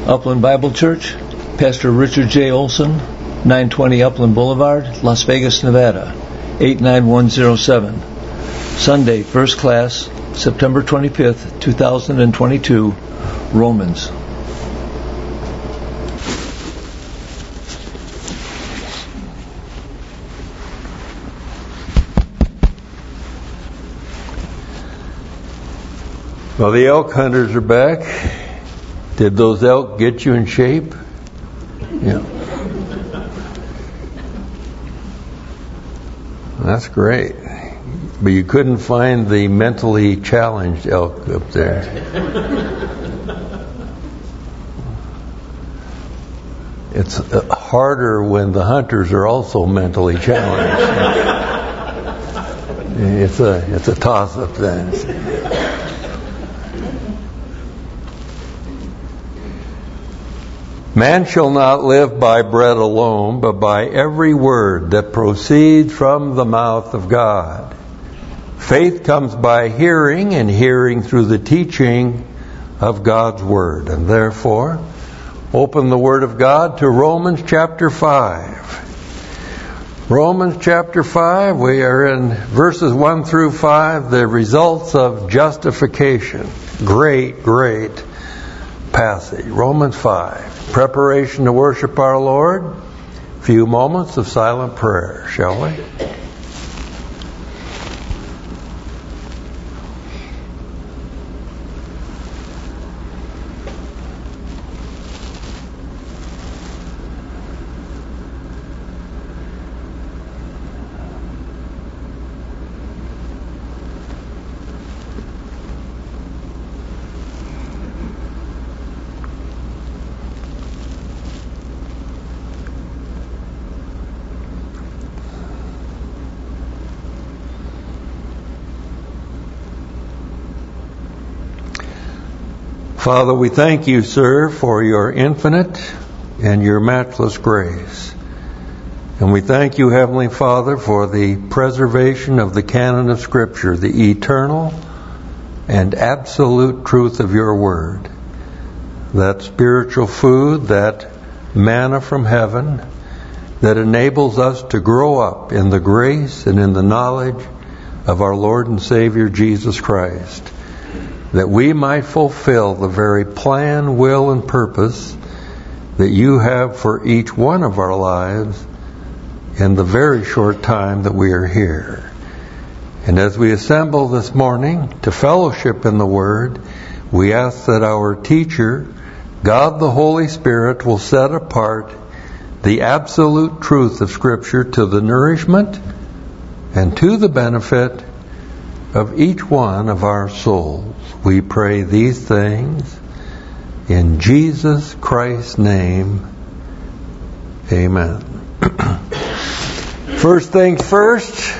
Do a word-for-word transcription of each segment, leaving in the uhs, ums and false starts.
Upland Bible Church, Pastor Richard J. Olson, nine twenty Upland Boulevard, Las Vegas, Nevada, eight nine one zero seven. Sunday, first class, September twenty-fifth, two thousand twenty-two, Romans. Well, the elk hunters are back. Did those elk get you in shape? Yeah. That's great. But you couldn't find the mentally challenged elk up there. It's harder when the hunters are also mentally challenged. It's a it's a toss-up then. Man shall not live by bread alone, but by every word that proceeds from the mouth of God. Faith comes by hearing, and hearing through the teaching of God's Word. And therefore, open the Word of God to Romans chapter five. Romans chapter five, we are in verses one through five, the results of justification. Great, great passage. Romans five. Preparation to worship our Lord. A few moments of silent prayer, shall we? Father, we thank you, sir, for your infinite and your matchless grace. And we thank you, Heavenly Father, for the preservation of the canon of Scripture, the eternal and absolute truth of your word. That spiritual food, that manna from heaven, that enables us to grow up in the grace and in the knowledge of our Lord and Savior Jesus Christ, that we might fulfill the very plan, will, and purpose that you have for each one of our lives in the very short time that we are here. And as we assemble this morning to fellowship in the Word, we ask that our teacher, God the Holy Spirit, will set apart the absolute truth of Scripture to the nourishment and to the benefit of each one of our souls. We pray these things in Jesus Christ's name. Amen. First things first,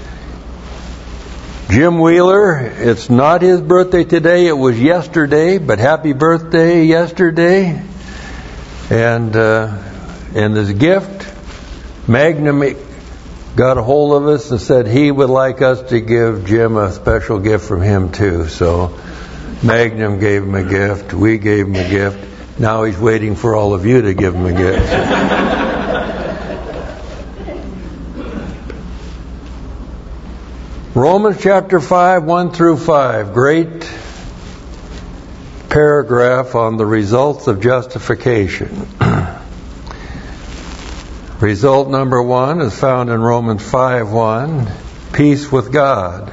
Jim Wheeler, it's not his birthday today, it was yesterday, but happy birthday yesterday. And uh, and this gift, Magnum got a hold of us and said he would like us to give Jim a special gift from him too. So Magnum gave him a gift, we gave him a gift. Now he's waiting for all of you to give him a gift. Romans chapter five, one through five. Great paragraph on the results of justification. Result number one is found in Romans five one, peace with God.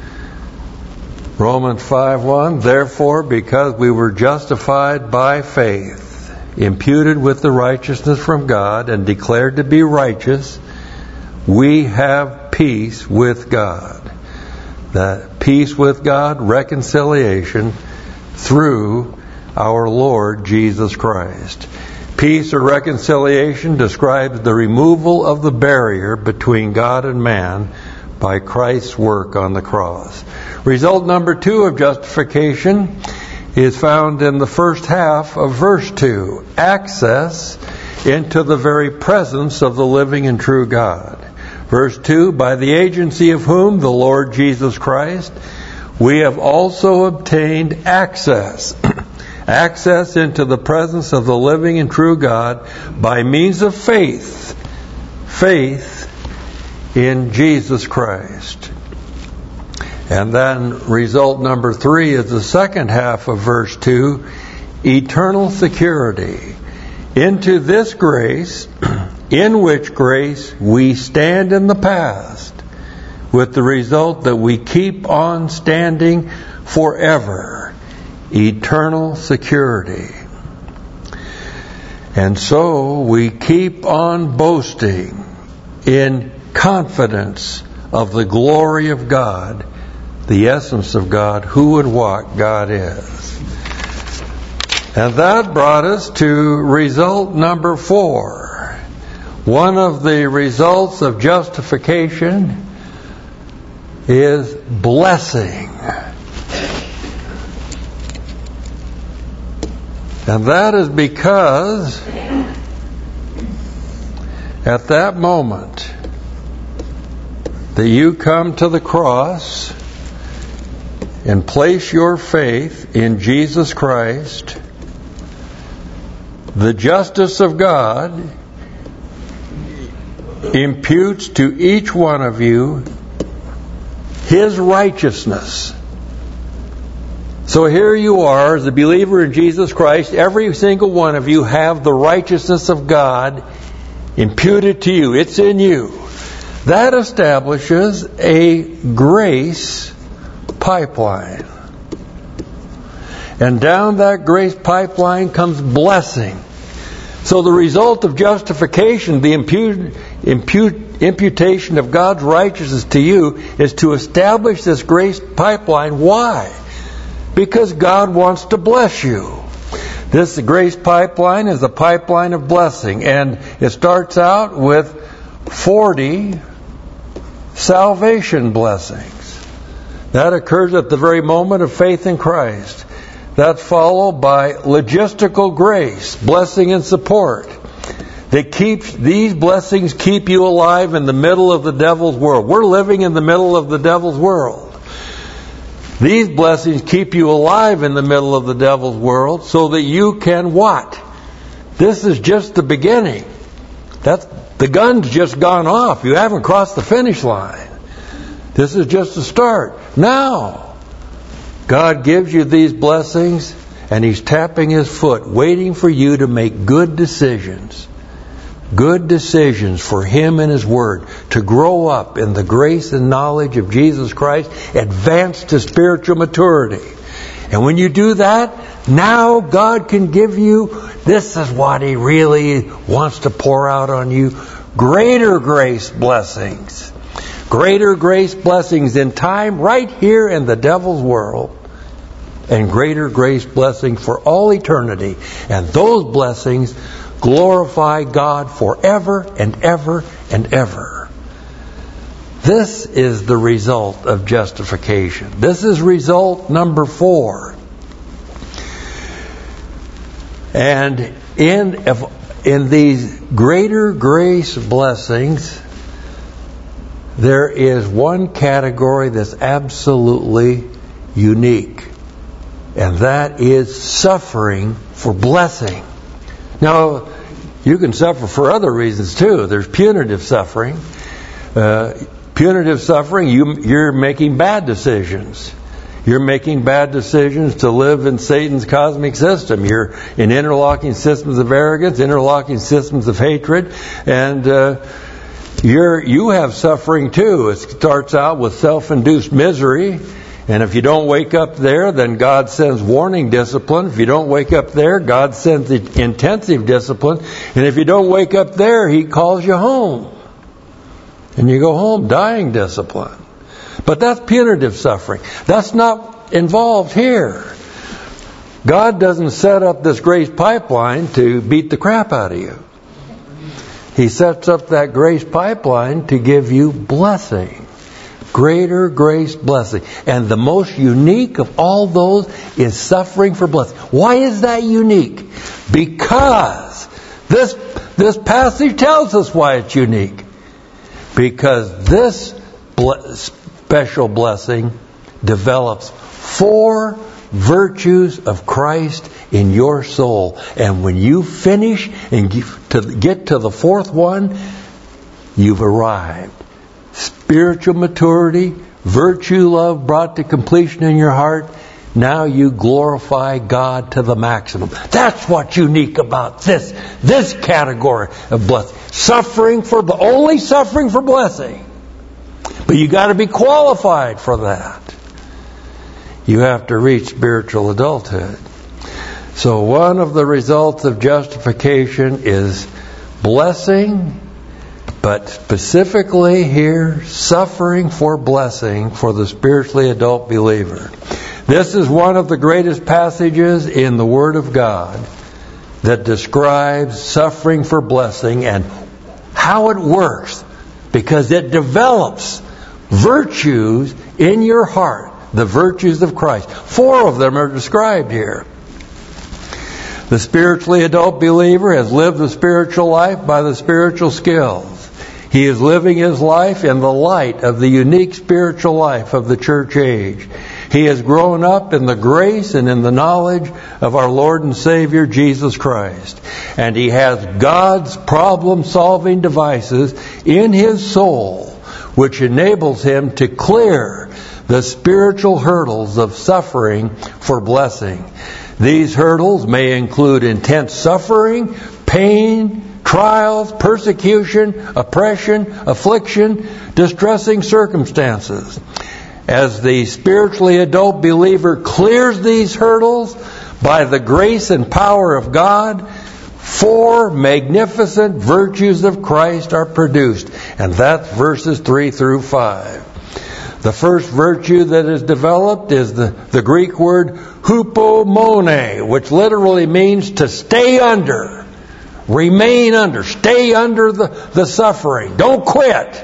Romans five one, therefore, because we were justified by faith, imputed with the righteousness from God, and declared to be righteous, we have peace with God. That peace with God, reconciliation through our Lord Jesus Christ. Peace or reconciliation describes the removal of the barrier between God and man by Christ's work on the cross. Result number two of justification is found in the first half of verse two. Access into the very presence of the living and true God. Verse two, by the agency of whom, the Lord Jesus Christ, we have also obtained access. access into the presence of the living and true God by means of faith. Faith in Jesus Christ. And then result number three is the second half of verse two, eternal security. Into this grace, in which grace we stand in the past, with the result that we keep on standing forever. Eternal security. And so we keep on boasting in confidence of the glory of God, the essence of God, who and what God is. And that brought us to result number four. One of the results of justification is blessing. And that is because at that moment that you come to the cross and place your faith in Jesus Christ, the justice of God imputes to each one of you His righteousness. So here you are as a believer in Jesus Christ. Every single one of you have the righteousness of God imputed to you. It's in you. That establishes a grace pipeline. And down that grace pipeline comes blessing. So the result of justification, the impute, impute, imputation of God's righteousness to you, is to establish this grace pipeline. Why? Because God wants to bless you. This grace pipeline is a pipeline of blessing. And it starts out with forty salvation blessings. That occurs at the very moment of faith in Christ. That's followed by logistical grace, blessing and support. That keeps, these blessings keep you alive in the middle of the devil's world. We're living in the middle of the devil's world. These blessings keep you alive in the middle of the devil's world so that you can what? This is just the beginning. That's, the gun's just gone off. You haven't crossed the finish line. This is just the start. Now, God gives you these blessings and He's tapping His foot, waiting for you to make good decisions. Good decisions for Him and His Word, to grow up in the grace and knowledge of Jesus Christ, advance to spiritual maturity. And when you do that, now God can give you, this is what He really wants to pour out on you, greater grace blessings. Greater grace blessings in time right here in the devil's world. And greater grace blessing for all eternity. And those blessings glorify God forever and ever and ever. This is the result of justification. This is result number four. And in, in these greater grace blessings, there is one category that's absolutely unique. And that is suffering for blessing. Now, you can suffer for other reasons too. There's punitive suffering. Uh, punitive suffering, you, you're making bad decisions. You're making bad decisions to live in Satan's cosmic system. You're in interlocking systems of arrogance, interlocking systems of hatred, and uh, you're you have suffering too. It starts out with self-induced misery. And if you don't wake up there, then God sends warning discipline. If you don't wake up there, God sends intensive discipline. And if you don't wake up there, He calls you home. And you go home dying discipline. But that's punitive suffering. That's not involved here. God doesn't set up this grace pipeline to beat the crap out of you. He sets up that grace pipeline to give you blessing. Greater grace blessing. And the most unique of all those is suffering for blessing. Why is that unique? Because this, this passage tells us why it's unique. Because this ble- special blessing develops four virtues of Christ in your soul. And when you finish and get to the fourth one, you've arrived. Spiritual maturity, virtue, love brought to completion in your heart. Now you glorify God to the maximum. That's what's unique about this, this category of blessing. Suffering for, only suffering for blessing. But you got to be qualified for that. You have to reach spiritual adulthood. So one of the results of justification is blessing, but specifically here, suffering for blessing for the spiritually adult believer. This is one of the greatest passages in the Word of God that describes suffering for blessing and how it works, because it develops virtues in your heart, the virtues of Christ. Four of them are described here. The spiritually adult believer has lived the spiritual life by the spiritual skills. He is living his life in the light of the unique spiritual life of the church age. He has grown up in the grace and in the knowledge of our Lord and Savior Jesus Christ. And he has God's problem-solving devices in his soul, which enables him to clear the spiritual hurdles of suffering for blessing. These hurdles may include intense suffering, pain, trials, persecution, oppression, affliction, distressing circumstances. As the spiritually adult believer clears these hurdles by the grace and power of God, four magnificent virtues of Christ are produced. And that's verses three through five. The first virtue that is developed is the, the Greek word hupomone, which literally means to stay under. Remain under. Stay under the, the suffering. Don't quit.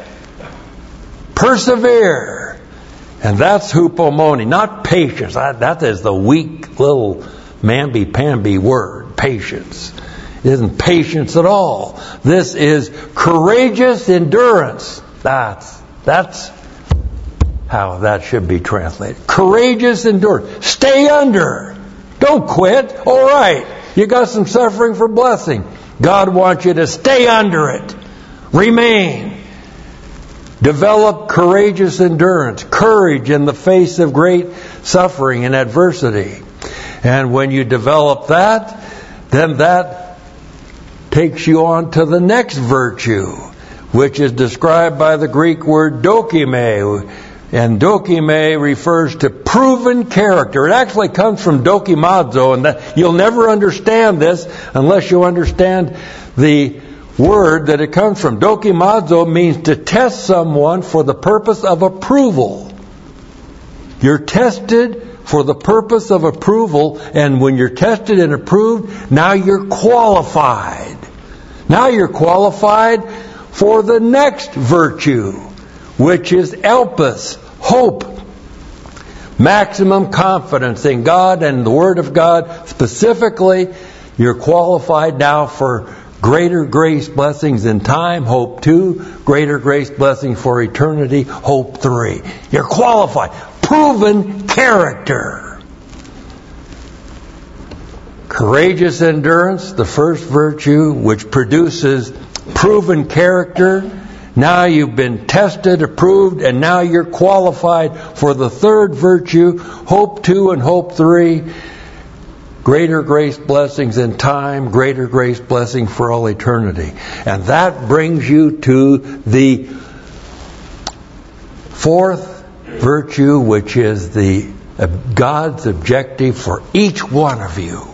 Persevere. And that's hupomone, not patience. That is the weak little mamby-pamby word, patience. It isn't patience at all. This is courageous endurance. That's, that's how that should be translated. Courageous endurance. Stay under. Don't quit. All right. You got some suffering for blessing. God wants you to stay under it. Remain. Develop courageous endurance, courage in the face of great suffering and adversity. And when you develop that, then that takes you on to the next virtue, which is described by the Greek word dokime. And dokime refers to proven character. It actually comes from dokimazo, and that, you'll never understand this unless you understand the word that it comes from. Dokimazo means to test someone for the purpose of approval. You're tested for the purpose of approval, and when you're tested and approved, now you're qualified. Now you're qualified for the next virtue, which is elpis, hope. Maximum confidence in God and the Word of God. Specifically, you're qualified now for greater grace blessings in time, hope two. Greater grace blessings for eternity, hope three. You're qualified. Proven character. Courageous endurance, the first virtue, which produces proven character. Now you've been tested, approved, and now you're qualified for the third virtue, hope two and hope three. Greater grace blessings in time, greater grace blessing for all eternity. And that brings you to the fourth virtue, which is the uh, God's objective for each one of you.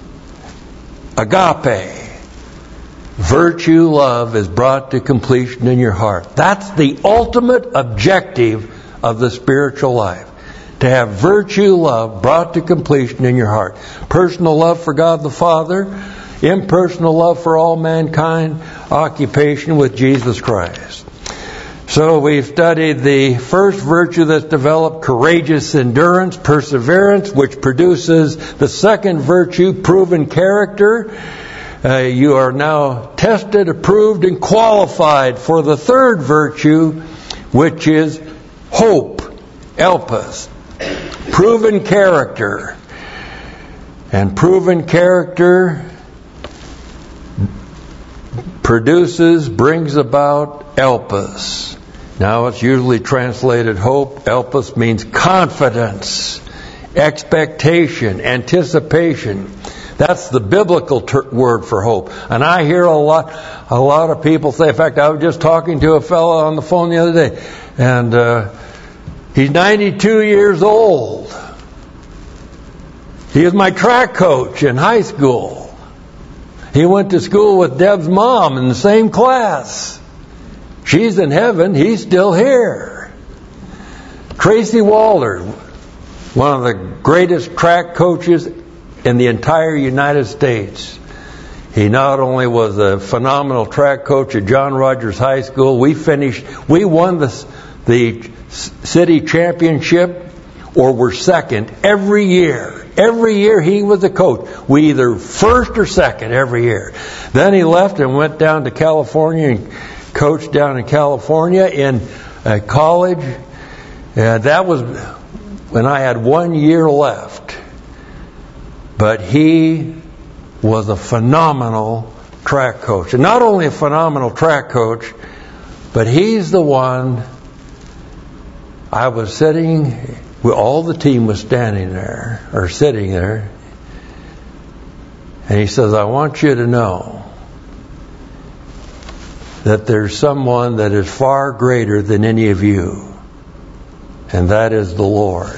Agape. Virtue, love, is brought to completion in your heart. That's the ultimate objective of the spiritual life. To have virtue, love, brought to completion in your heart. Personal love for God the Father, impersonal love for all mankind, occupation with Jesus Christ. So we've studied the first virtue that's developed, courageous endurance, perseverance, which produces the second virtue, proven character. Uh, you are now tested, approved, and qualified for the third virtue, which is hope, elpis. Proven character. And proven character produces, brings about elpis. Now it's usually translated hope. Elpis means confidence, expectation, anticipation. That's the biblical ter- word for hope. And I hear a lot, a lot of people say. In fact, I was just talking to a fellow on the phone the other day, and uh, he's ninety-two years old. He was my track coach in high school. He went to school with Deb's mom in the same class. She's in heaven. He's still here. Tracy Walter, one of the greatest track coaches in the entire United States. He not only was a phenomenal track coach at John Rogers High School, we finished, we won the, the city championship or were second every year. Every year he was a coach. We either first or second every year. Then he left and went down to California and coached down in California in uh, college. And that was when I had one year left. But he was a phenomenal track coach. And not only a phenomenal track coach, but he's the one. I was sitting, all the team was standing there, or sitting there. And he says, I want you to know that there's someone that is far greater than any of you. And that is the Lord.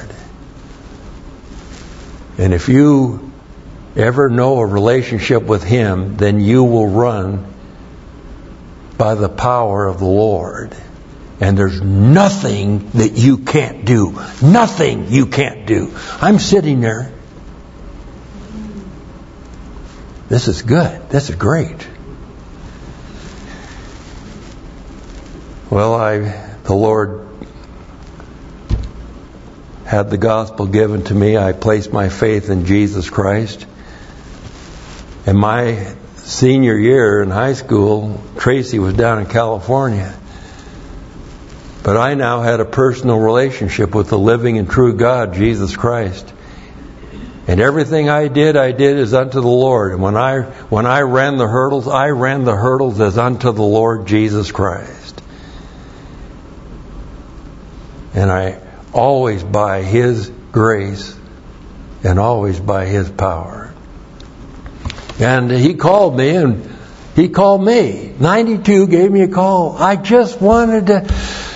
And if you ever know a relationship with Him, then you will run by the power of the Lord. And there's nothing that you can't do. Nothing you can't do. I'm sitting there. This is good. This is great. Well, I, the Lord had the gospel given to me. I placed my faith in Jesus Christ. In my senior year in high school, Tracy was down in California. But I now had a personal relationship with the living and true God, Jesus Christ. And everything I did, I did as unto the Lord. And when I when I ran the hurdles, I ran the hurdles as unto the Lord Jesus Christ. And I always by His grace and always by His power. And He called me, and He called me. ninety-two gave me a call. I just wanted to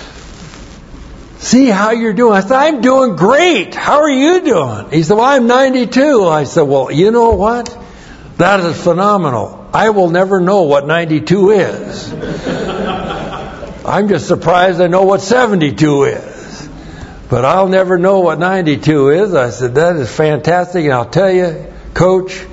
see how you're doing. I said, I'm doing great. How are you doing? He said, well, I'm ninety-two. I said, well, you know what? That is phenomenal. I will never know what ninety-two is. I'm just surprised I know what seventy-two is. But I'll never know what ninety-two is. I said, that is fantastic. And I'll tell you, Coach,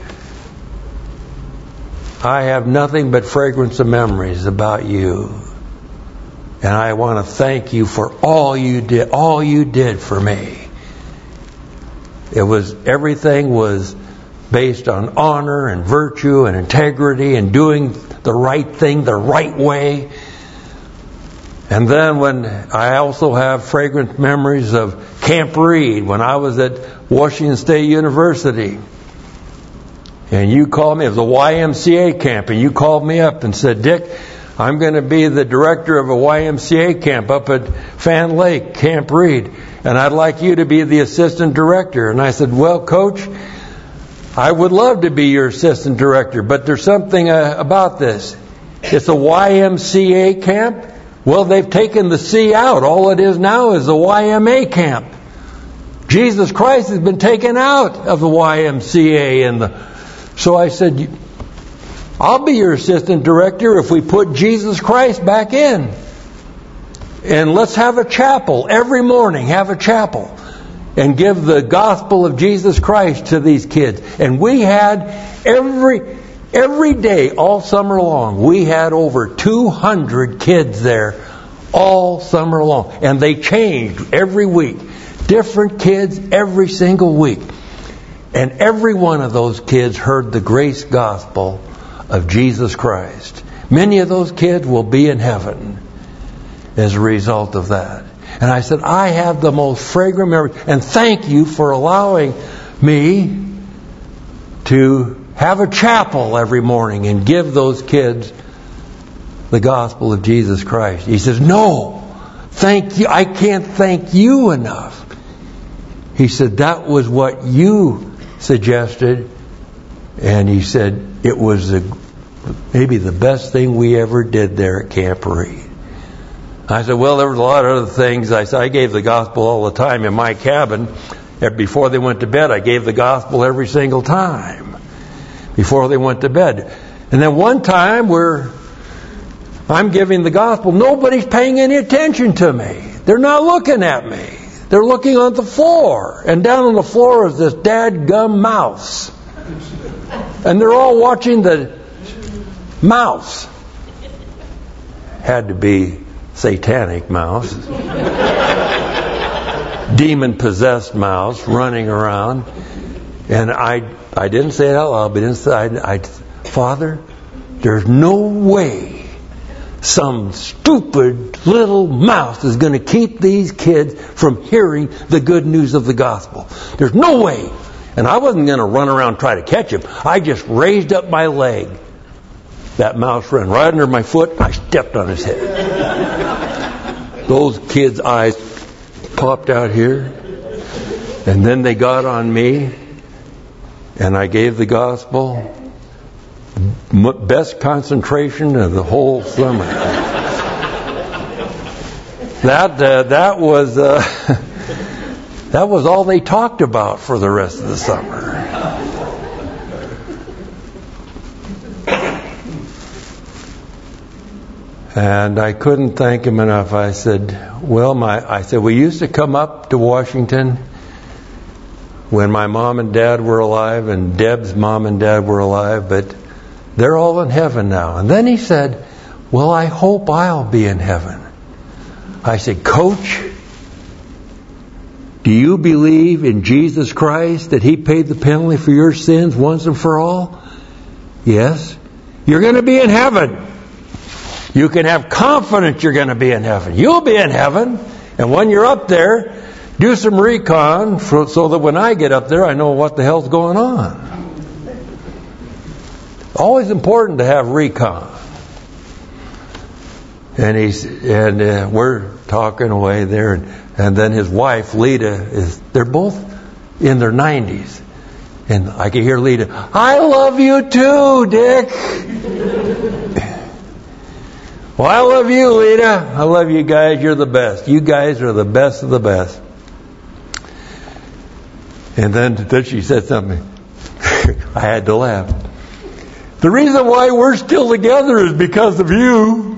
I have nothing but fragrance of memories about you. And I want to thank you for all you did, all you did for me. It was, everything was based on honor and virtue and integrity and doing the right thing the right way. And then when I also have fragrant memories of Camp Reed when I was at Washington State University. And you called me, it was a Y M C A camp, and you called me up and said, Dick, I'm going to be the director of a Y M C A camp up at Fan Lake, Camp Reed, and I'd like you to be the assistant director. And I said, well, Coach, I would love to be your assistant director, but there's something uh, about this. It's a Y M C A camp. Well, they've taken the C out. All it is now is a Y M A camp. Jesus Christ has been taken out of the Y M C A. And the, so I said, I'll be your assistant director if we put Jesus Christ back in. And let's have a chapel every morning. Have a chapel. And give the gospel of Jesus Christ to these kids. And we had every... Every day, all summer long, we had over two hundred kids there all summer long. And they changed every week. Different kids every single week. And every one of those kids heard the grace gospel of Jesus Christ. Many of those kids will be in heaven as a result of that. And I said, I have the most fragrant memory. And thank you for allowing me to have a chapel every morning and give those kids the gospel of Jesus Christ. He says, no, thank you. I can't thank you enough. He said, that was what you suggested. And he said, it was the, maybe the best thing we ever did there at Camp Reed. I said, well, there was a lot of other things. I said, I gave the gospel all the time in my cabin. Before they went to bed, I gave the gospel every single time before they went to bed. And then one time where I'm giving the gospel, nobody's paying any attention to me. They're not looking at me. They're looking on the floor. And down on the floor is this dadgum mouse. And they're all watching the mouse. Had to be satanic mouse. Demon-possessed mouse running around. And I I didn't say it out loud, but inside, I, Father, there's no way some stupid little mouse is going to keep these kids from hearing the good news of the gospel. There's no way. And I wasn't going to run around and try to catch him. I just raised up my leg. That mouse ran right under my foot. I stepped on his head. Those kids' eyes popped out here. And then they got on me. And I gave the gospel. Best concentration of the whole summer. That uh, that was uh, that was all they talked about for the rest of the summer. And I couldn't thank him enough. I said, "Well, my," I said, "we used to come up to Washington when my mom and dad were alive, and Deb's mom and dad were alive, but they're all in heaven now." And then he said, "Well, I hope I'll be in heaven." I said, "Coach, do you believe in Jesus Christ, that He paid the penalty for your sins once and for all?" "Yes." "You're going to be in heaven. You can have confidence you're going to be in heaven. You'll be in heaven. And when you're up there, do some recon for, so that when I get up there, I know what the hell's going on." Always important to have recon. And he's and uh, we're talking away there, and, and then his wife Lita is. They're both in their nineties, and I can hear Lita, "I love you too, Dick." "Well, I love you, Lita. I love you guys. You're the best. You guys are the best of the best." And then, then she said something. I had to laugh. "The reason why we're still together is because of you."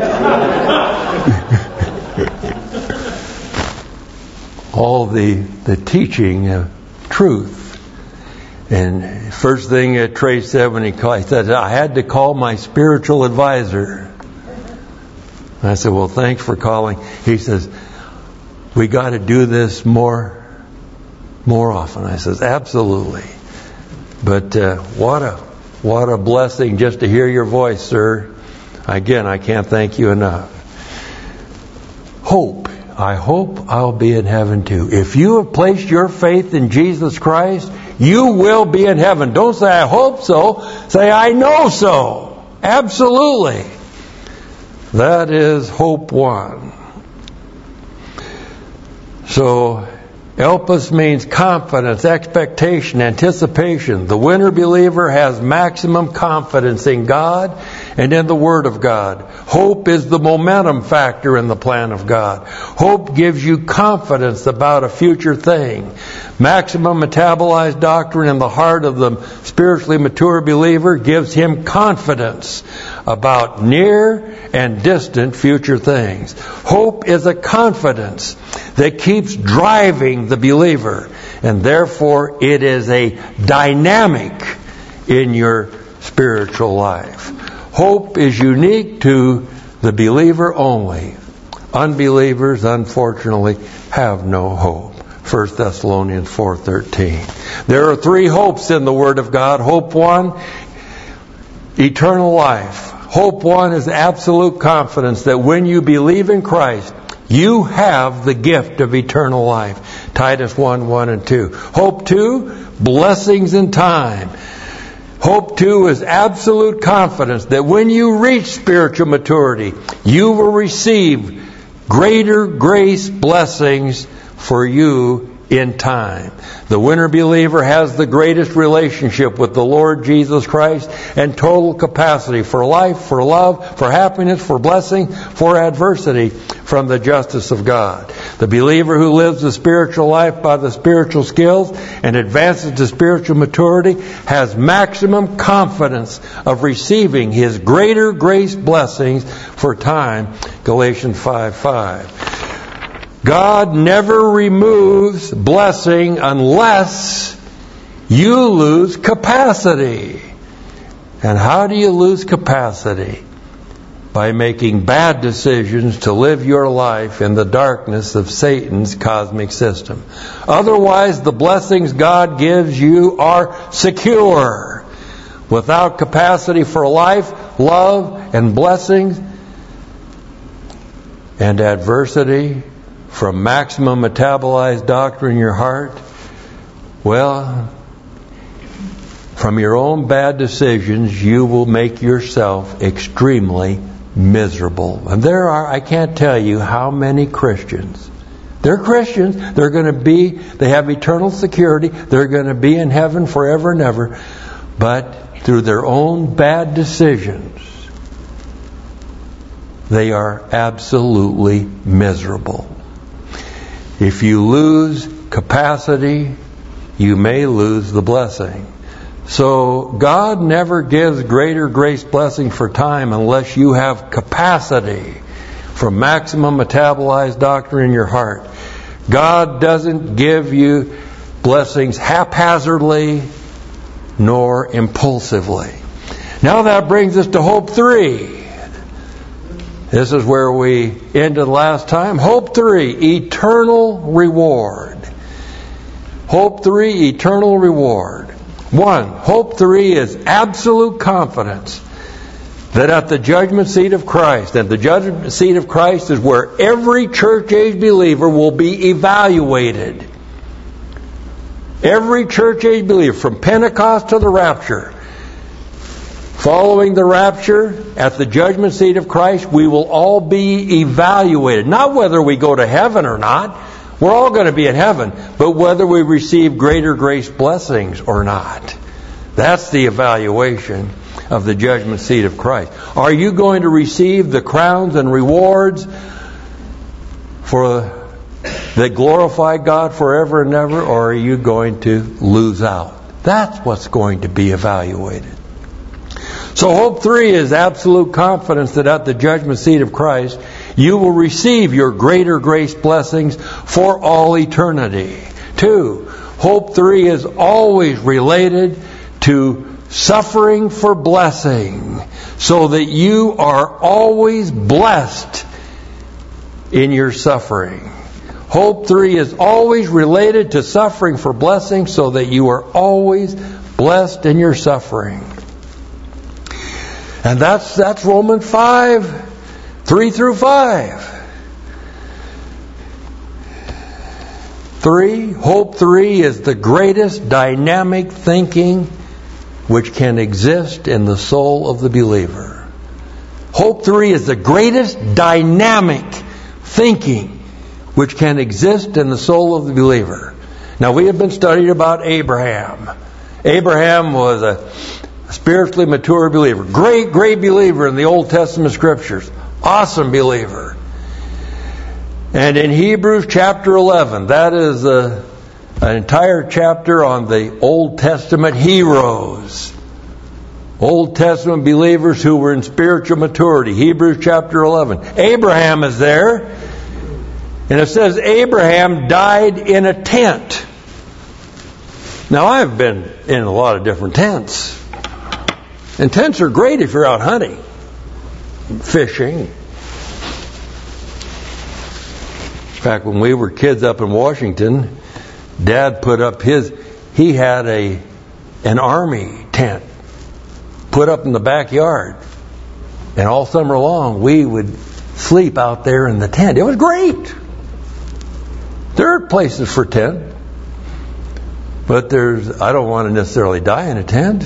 All the the teaching of truth. And first thing that Trey said when he called, he said, "I had to call my spiritual advisor." I said, "Well, thanks for calling." He says, "We got to do this more, more often." I says, "Absolutely." But uh, what a what a blessing just to hear your voice, sir. Again, I can't thank you enough. Hope. I hope I'll be in heaven too. If you have placed your faith in Jesus Christ, you will be in heaven. Don't say, "I hope so." Say, "I know so." Absolutely. That is hope one. So, Elpis means confidence, expectation, anticipation. The winter believer has maximum confidence in God and in the Word of God. Hope is the momentum factor in the plan of God. Hope gives you confidence about a future thing. Maximum metabolized doctrine in the heart of the spiritually mature believer gives him confidence about near and distant future things. Hope is a confidence that keeps driving the believer, and therefore it is a dynamic in your spiritual life. Hope is unique to the believer only. Unbelievers, unfortunately, have no hope. First Thessalonians four thirteen. There are three hopes in the Word of God. Hope one, eternal life. Hope one is absolute confidence that when you believe in Christ, You have the gift of eternal life. Titus one, one and two. Hope two, blessings in time. Hope two is absolute confidence that when you reach spiritual maturity, you will receive greater grace blessings for you in time. The winner believer has the greatest relationship with the Lord Jesus Christ and total capacity for life, for love, for happiness, for blessing, for adversity from the justice of God. The believer who lives the spiritual life by the spiritual skills and advances to spiritual maturity has maximum confidence of receiving his greater grace blessings for time. Galatians five five. God never removes blessing unless you lose capacity. And how do you lose capacity? By making bad decisions to live your life in the darkness of Satan's cosmic system. Otherwise, the blessings God gives you are secure. Without capacity for life, love, and blessings, and adversity from maximum metabolized doctrine in your heart, well, from your own bad decisions, you will make yourself extremely miserable. And there are, I can't tell you how many Christians, they're Christians, they're going to be, they have eternal security, they're going to be in heaven forever and ever, but through their own bad decisions, they are absolutely miserable. If you lose capacity, you may lose the blessing. So God never gives greater grace blessing for time unless you have capacity for maximum metabolized doctrine in your heart. God doesn't give you blessings haphazardly nor impulsively. Now that brings us to hope three. This is where we ended last time. Hope three, eternal reward. Hope three, eternal reward. One, hope three is absolute confidence that at the judgment seat of Christ, and the judgment seat of Christ is where every church-age believer will be evaluated. Every church-age believer, from Pentecost to the rapture, following the rapture, at the judgment seat of Christ, we will all be evaluated. Not whether we go to heaven or not. We're all going to be in heaven. But whether we receive greater grace blessings or not. That's the evaluation of the judgment seat of Christ. Are you going to receive the crowns and rewards for that glorify God forever and ever? Or are you going to lose out? That's what's going to be evaluated. So hope three is absolute confidence that at the judgment seat of Christ, you will receive your greater grace blessings for all eternity. Two, hope three is always related to suffering for blessing, so that you are always blessed in your suffering. Hope three is always related to suffering for blessing, so that you are always blessed in your suffering. And that's that's Romans five, three through five. Three, hope three is the greatest dynamic thinking which can exist in the soul of the believer. Hope three is the greatest dynamic thinking which can exist in the soul of the believer. Now, we have been studying about Abraham. Abraham was a spiritually mature believer. Great, great believer in the Old Testament Scriptures. Awesome believer. And in Hebrews chapter eleven, that is a, an entire chapter on the Old Testament heroes. Old Testament believers who were in spiritual maturity. Hebrews chapter eleven. Abraham is there. And it says Abraham died in a tent. Now, I've been in a lot of different tents. And tents are great if you're out hunting, fishing. In fact, when we were kids up in Washington, Dad put up his, he had a an army tent put up in the backyard. And all summer long, we would sleep out there in the tent. It was great. There are places for tent. But there's, I don't want to necessarily die in a tent.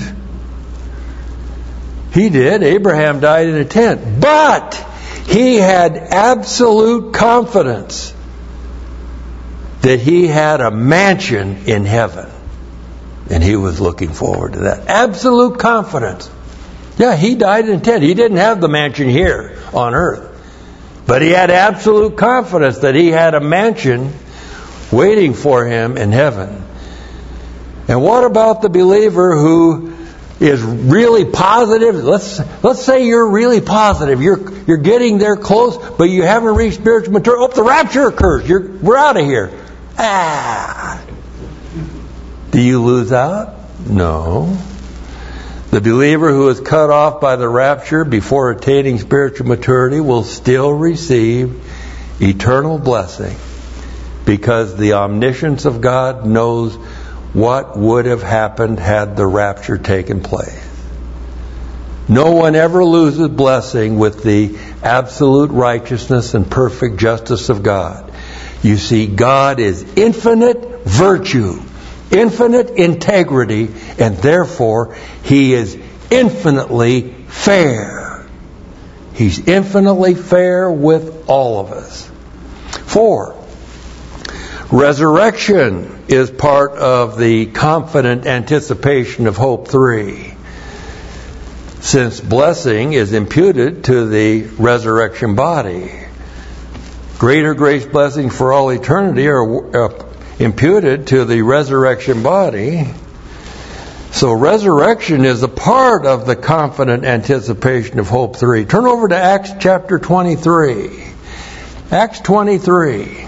He did. Abraham died in a tent. But he had absolute confidence that he had a mansion in heaven. And he was looking forward to that. Absolute confidence. Yeah, he died in a tent. He didn't have the mansion here on earth. But he had absolute confidence that he had a mansion waiting for him in heaven. And what about the believer who is really positive? Let's let's say you're really positive. You're you're getting there close, but you haven't reached spiritual maturity. Oh, the rapture occurs. You're we're out of here. Ah. Do you lose out? No. The believer who is cut off by the rapture before attaining spiritual maturity will still receive eternal blessing, because the omniscience of God knows what would have happened had the rapture taken place. No one ever loses blessing with the absolute righteousness and perfect justice of God. You see, God is infinite virtue, infinite integrity, and therefore He is infinitely fair. He's infinitely fair with all of us. Four, resurrection is part of the confident anticipation of hope. Three, since blessing is imputed to the resurrection body, greater grace blessings for all eternity are uh, imputed to the resurrection body. So resurrection is a part of the confident anticipation of hope. Three. Turn over to Acts chapter twenty-three. Acts twenty-three.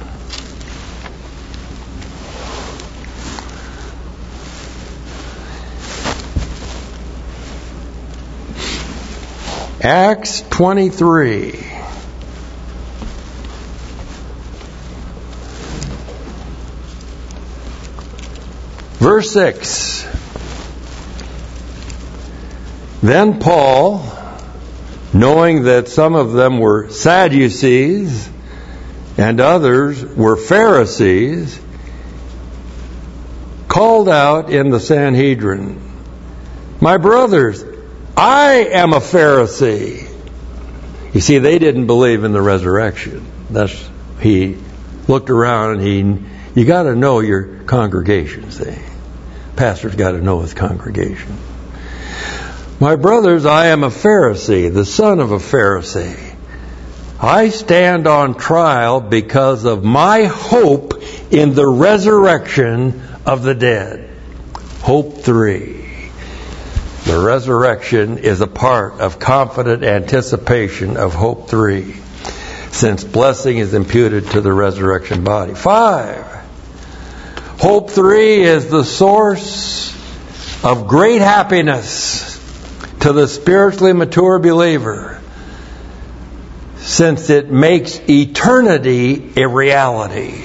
Acts twenty-three. Verse six. Then Paul, knowing that some of them were Sadducees and others were Pharisees, called out in the Sanhedrin, "My brothers, I am a Pharisee." You see, they didn't believe in the resurrection. That's, he looked around and he, you got to know your congregation, see. Pastor's got to know his congregation. "My brothers, I am a Pharisee, the son of a Pharisee. I stand on trial because of my hope in the resurrection of the dead." Hope three. The resurrection is a part of confident anticipation of hope three, since blessing is imputed to the resurrection body. Five. Hope three is the source of great happiness to the spiritually mature believer, since it makes eternity a reality.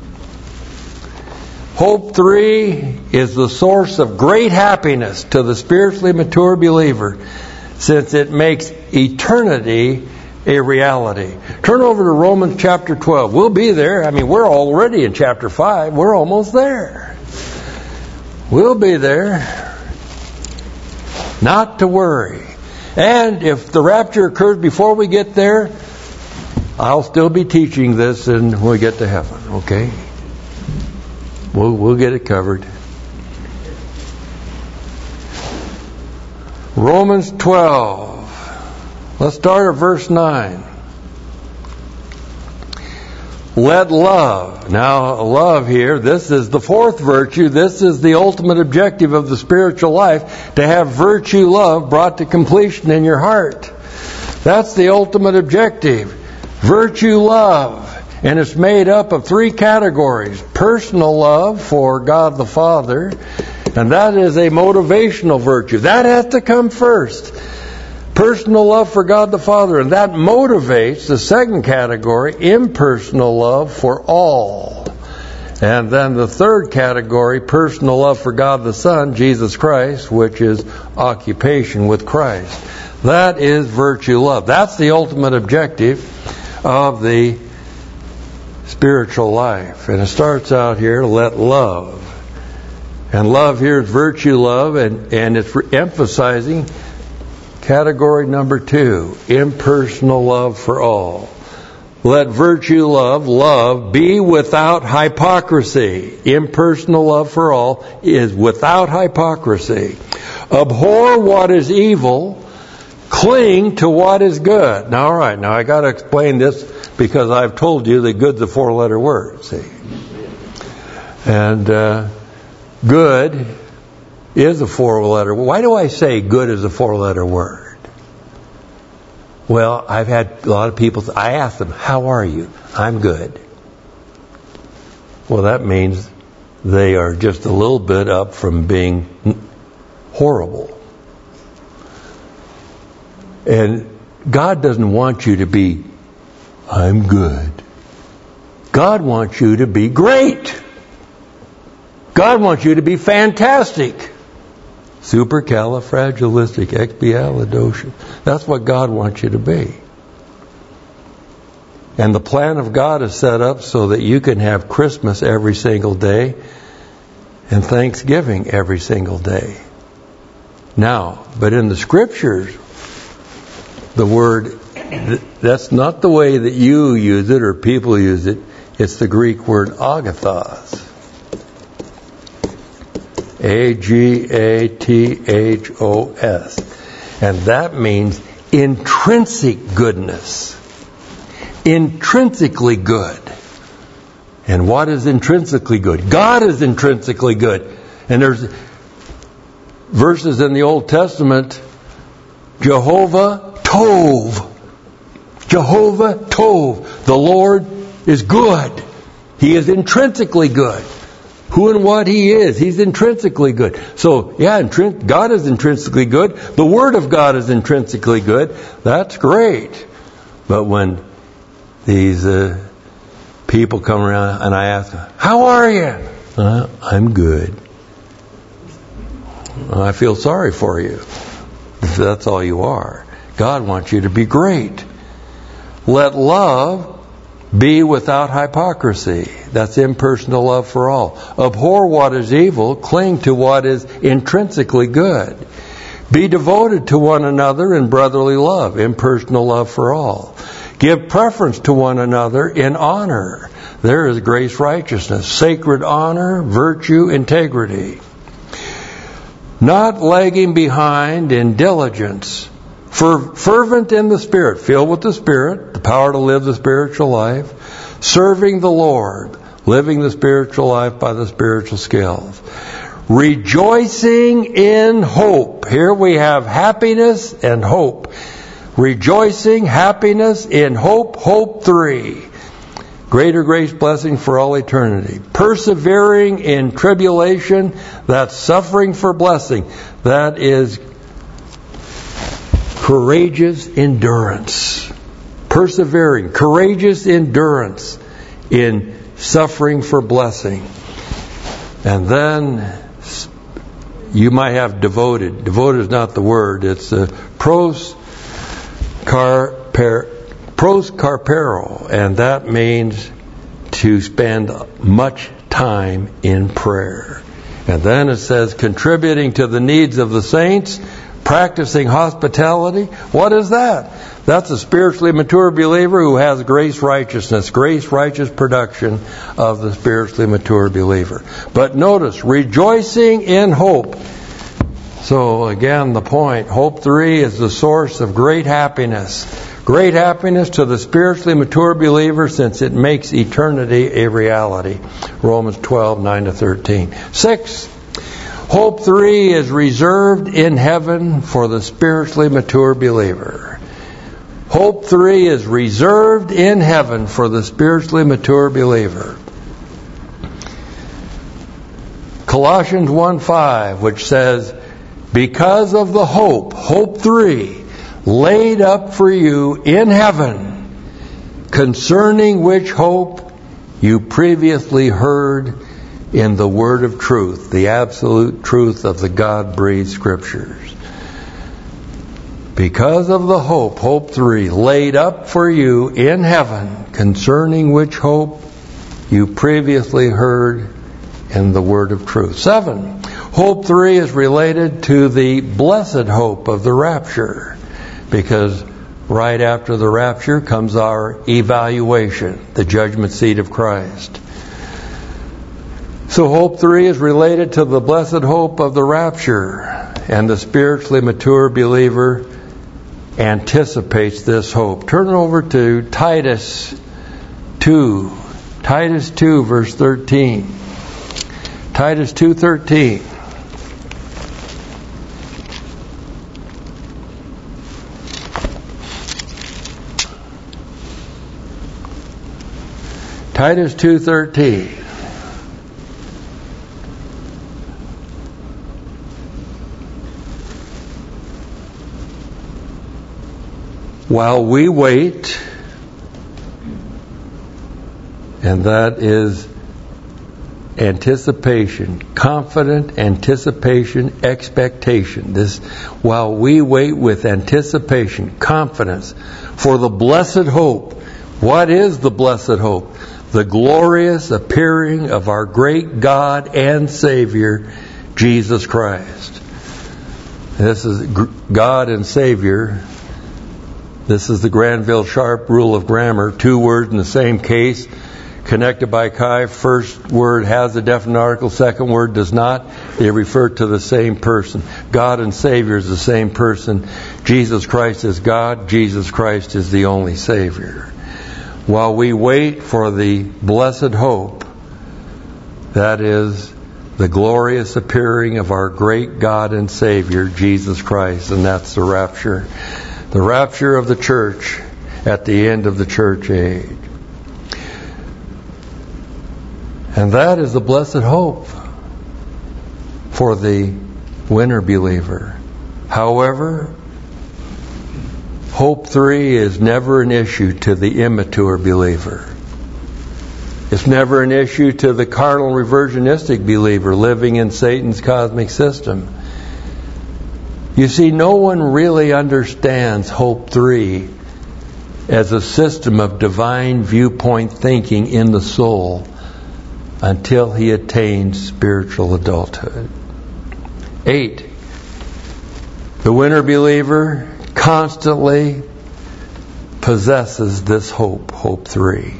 Hope three is the source of great happiness to the spiritually mature believer, since it makes eternity a reality. Turn over to Romans chapter twelve. We'll be there. I mean, we're already in chapter five. We're almost there. We'll be there. Not to worry. And if the rapture occurs before we get there, I'll still be teaching this and when we get to heaven, okay? We'll, we'll get it covered. Romans twelve. Let's start at verse nine. Let love. Now, love here, this is the fourth virtue. This is the ultimate objective of the spiritual life, to have virtue love brought to completion in your heart. That's the ultimate objective. Virtue love. And it's made up of three categories. Personal love for God the Father, and that is a motivational virtue. That has to come first. Personal love for God the Father, and that motivates the second category, impersonal love for all. And then the third category, personal love for God the Son, Jesus Christ, which is occupation with Christ. That is virtue love. That's the ultimate objective of the spiritual life. And it starts out here, let love. And love here is virtue love, and, and it's emphasizing category number two, impersonal love for all. Let virtue love, love, be without hypocrisy. Impersonal love for all is without hypocrisy. Abhor what is evil, cling to what is good. Now, all right, now I got to explain this because I've told you that good's a four-letter word, see. And uh, good is a four-letter word. Why do I say good is a four-letter word? Well, I've had a lot of people, I ask them, how are you? I'm good. Well, that means they are just a little bit up from being horrible. And God doesn't want you to be, I'm good. God wants you to be great. God wants you to be fantastic. Supercalifragilisticexpialidocious. That's what God wants you to be. And the plan of God is set up so that you can have Christmas every single day and Thanksgiving every single day. Now, but in the Scriptures, the word, that's not the way that you use it or people use it. It's the Greek word agathos. A G A T H O S. And that means intrinsic goodness. Intrinsically good. And what is intrinsically good? God is intrinsically good. And there's verses in the Old Testament, Jehovah Tov. Jehovah Tov. The Lord is good. He is intrinsically good. Who and what He is. He's intrinsically good. So, yeah, God is intrinsically good. The Word of God is intrinsically good. That's great. But when these uh, people come around and I ask them, how are you? Uh, I'm good. I feel sorry for you. If that's all you are. God wants you to be great. Let love be without hypocrisy. That's impersonal love for all. Abhor what is evil. Cling to what is intrinsically good. Be devoted to one another in brotherly love. Impersonal love for all. Give preference to one another in honor. There is grace righteousness. Sacred honor, virtue, integrity. Not lagging behind in diligence. Fervent in the Spirit, filled with the Spirit, the power to live the spiritual life, serving the Lord, living the spiritual life by the spiritual skills, rejoicing in hope. Here we have happiness and hope. Rejoicing, happiness in hope, hope three. Greater grace blessing for all eternity. Persevering in tribulation, that's suffering for blessing. That is courageous endurance. Persevering, courageous endurance in suffering for blessing. And then you might have devoted. Devoted is not the word. It's uh, pros carper, pros carpero, and that means to spend much time in prayer. And then it says contributing to the needs of the saints, practicing hospitality. What is that? That's a spiritually mature believer who has grace righteousness, grace righteous production of the spiritually mature believer. But notice, rejoicing in hope. So again, the point, hope three is the source of great happiness. Great happiness to the spiritually mature believer since it makes eternity a reality. Romans twelve, nine to thirteen. Six, hope three is reserved in heaven for the spiritually mature believer. Hope three is reserved in heaven for the spiritually mature believer. Colossians one five, which says, because of the hope, hope three, laid up for you in heaven, concerning which hope you previously heard in the word of truth, the absolute truth of the God-breathed Scriptures. Because of the hope, hope three, laid up for you in heaven, concerning which hope you previously heard in the word of truth. Seven, hope three is related to the blessed hope of the rapture, because right after the rapture comes our evaluation, the judgment seat of Christ. So hope three is related to the blessed hope of the rapture, and the spiritually mature believer anticipates this hope. Turn over to Titus two. Titus two, verse thirteen. Titus two thirteen. Titus two thirteen. While we wait, and that is anticipation, confident anticipation, expectation. This, while we wait with anticipation, confidence for the blessed hope. What is the blessed hope? The glorious appearing of our great God and Savior, Jesus Christ. This is God and Savior. This is the Granville Sharp rule of grammar. Two words in the same case, connected by chi. First word has a definite article, second word does not. They refer to the same person. God and Savior is the same person. Jesus Christ is God. Jesus Christ is the only Savior. While we wait for the blessed hope, that is the glorious appearing of our great God and Savior, Jesus Christ, and that's the rapture. The rapture of the church at the end of the church age. And that is the blessed hope for the winner believer. However, hope three is never an issue to the immature believer. It's never an issue to the carnal reversionistic believer living in Satan's cosmic system. You see, no one really understands hope three as a system of divine viewpoint thinking in the soul until he attains spiritual adulthood. Eight, the winner believer constantly possesses this hope, hope three.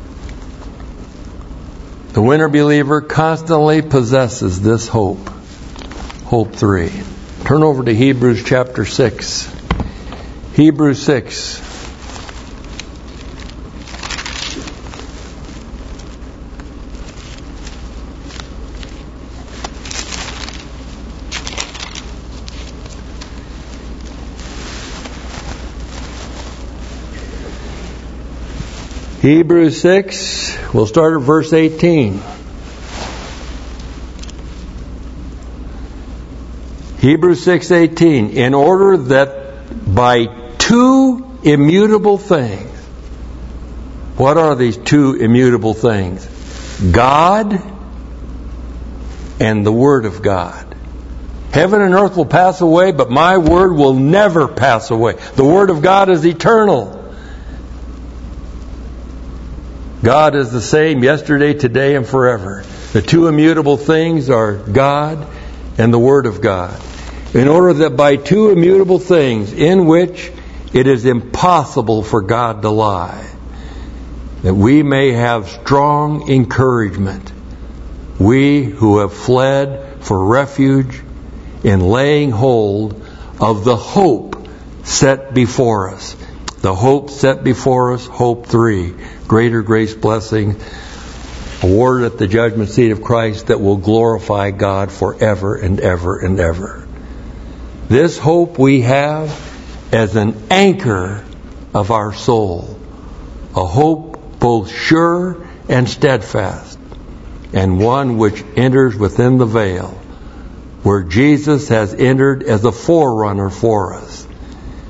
The winner believer constantly possesses this hope, hope three. Turn over to Hebrews chapter six. Hebrews six. Hebrews six, we'll start at verse eighteen. Hebrews six eighteen. In order that by two immutable things, what are these two immutable things? God and the Word of God. Heaven and earth will pass away, but my Word will never pass away. The Word of God is eternal. God is the same yesterday, today, and forever. The two immutable things are God and the Word of God. In order that by two immutable things in which it is impossible for God to lie, that we may have strong encouragement, we who have fled for refuge in laying hold of the hope set before us. The hope set before us, hope three. Greater grace blessing awarded at the judgment seat of Christ that will glorify God forever and ever and ever. This hope we have as an anchor of our soul. A hope both sure and steadfast, and one which enters within the veil, where Jesus has entered as a forerunner for us.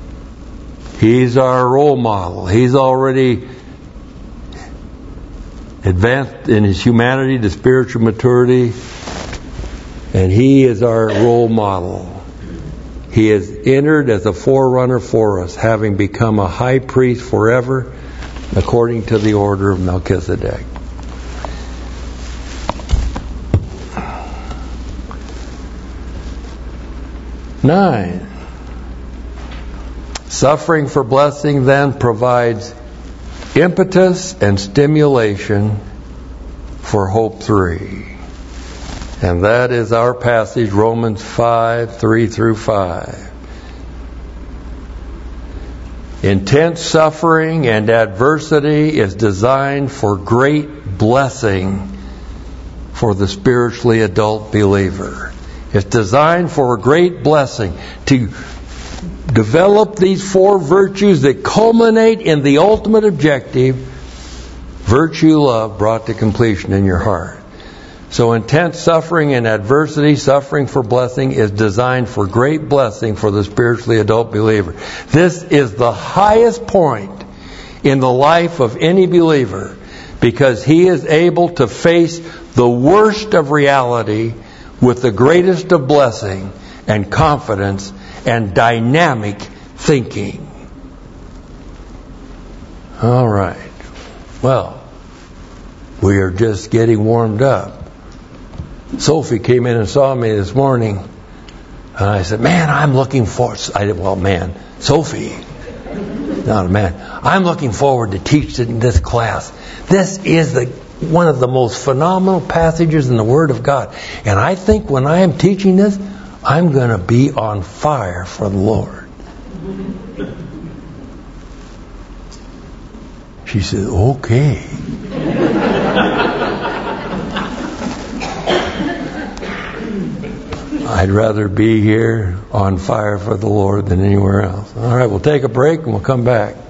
He's our role model. He's already advanced in his humanity to spiritual maturity, and he is our role model. He has entered as a forerunner for us, having become a high priest forever, according to the order of Melchizedek. Nine. Suffering for blessing then provides impetus and stimulation for hope three. And that is our passage, Romans five, three through five. Intense suffering and adversity is designed for great blessing for the spiritually adult believer. It's designed for a great blessing to develop these four virtues that culminate in the ultimate objective, virtue love brought to completion in your heart. So intense suffering and adversity, suffering for blessing, is designed for great blessing for the spiritually adult believer. This is the highest point in the life of any believer, because he is able to face the worst of reality with the greatest of blessing and confidence and dynamic thinking. All right. Well, we are just getting warmed up. Sophie came in and saw me this morning, and I said, man, I'm looking forward. I said, well, man, Sophie, not a man. I'm looking forward to teaching this class. This is the one of the most phenomenal passages in the Word of God. And I think when I am teaching this, I'm going to be on fire for the Lord. She said, okay. I'd rather be here on fire for the Lord than anywhere else. All right, we'll take a break and we'll come back.